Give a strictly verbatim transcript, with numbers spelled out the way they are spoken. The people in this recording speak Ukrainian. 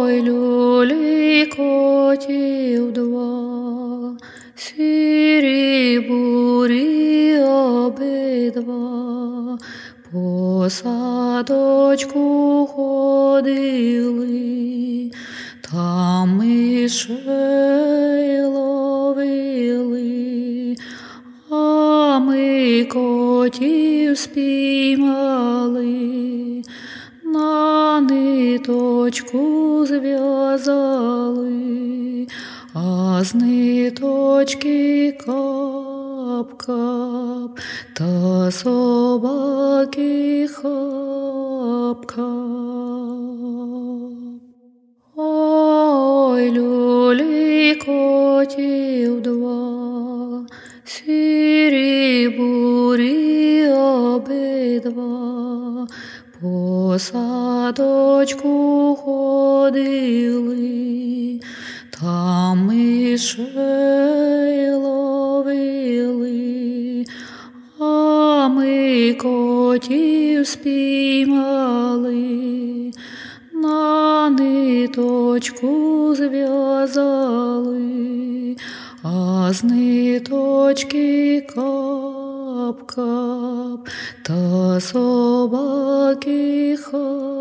Ой, люлі котів два, сірі бурі обидва, по садочку ходили, там мишей ловили, а ми котів спіймали, на ниточку зв'язали, а з ниточки кап-кап, та собаки хап-хап. Ой, люлі котів два, сірі бурі обидва, по садочку ходили, там мишей ловили, а ми котів спіймали, на ниточку зв'язали, а з ниточки кап-кап, та собаки хап.